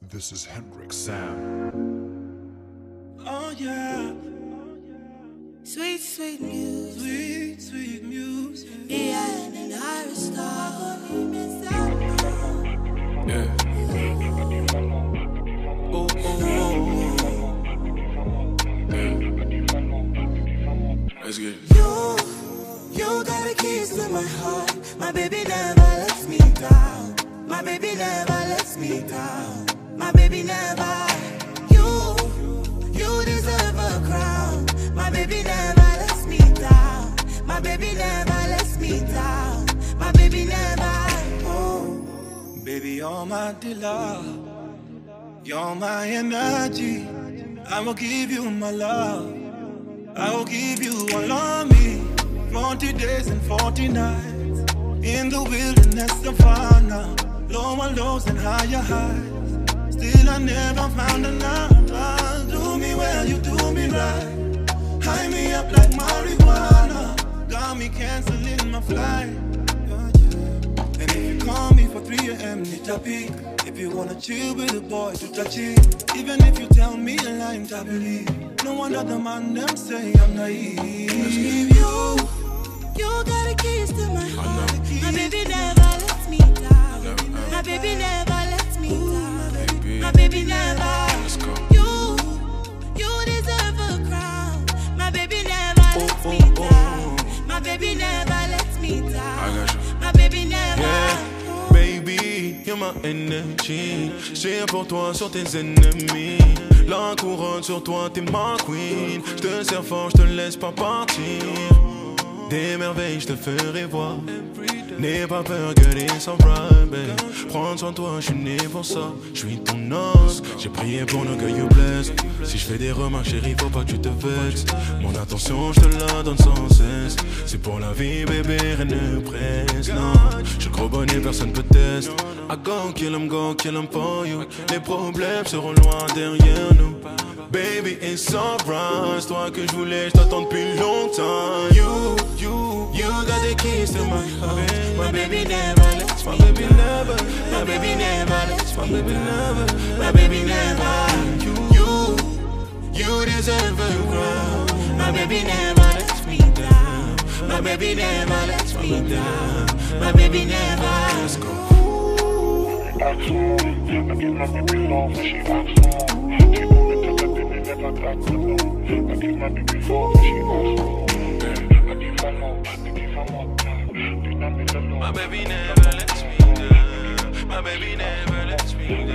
This is Hendrik Sam. Oh yeah. Sweet, sweet music. Sweet, sweet music. Ian and Iris Star. Yeah. Oh, oh, oh. Yeah. Let's get it. You got the keys to my heart. My baby never lets me down. My baby never lets me down. My baby never. You deserve a crown. My baby never lets me down. My baby never lets me down. My baby never. Oh. Baby, you're my dealer. You're my energy. I will give you my love. I will give you all of me. 40 days and 40 nights. In the wilderness savannah. Lower lows and higher highs. Still I never found another. Do me well, you do me right. High me up like marijuana. Got me canceling my flight. And if you call me for 3 a.m. nitapi. If you wanna chill with a boy to touch it. Even if you tell me a lie, I believe. No one other man them say I'm naive. You got the keys to my heart. My baby never lets me down. My baby never lets me down. My baby never. You deserve a crown. My baby never lets me down. My baby never lets me down. My baby never. Yeah, baby, you're my energy. J'ai pour toi sur tes ennemis. La couronne sur toi, t'es ma queen. J'te sers fort, j'te laisse pas partir. Des merveilles, j'te ferai voir. N'aie pas peur que les right, babe. Prends soin de toi, j'suis né pour ça. J'suis ton os, j'ai prié pour nos que you bless. Si j'fais des remarques, chérie, faut pas que tu te vexes. Mon attention, j'te la donne sans cesse. C'est pour la vie, bébé, rien ne presse. Non, j'suis gros bonnet, personne peut tester. I go kill 'em for you. Les problèmes seront loin derrière nous. Baby, it's alright. C'est toi que j'voulais, j't'attends depuis longtemps. You got the keys to my heart. My baby never lets me. My baby never. My baby never lets My me. baby never. My baby never. You deserve a crown. My baby never lets me down. My baby never lets me down. My baby never. Let's go. I give my baby love when she acts on. She know me to the baby never got to know. I give my baby love when she acts on. I give her more, My baby never lets me down. My baby never lets me down.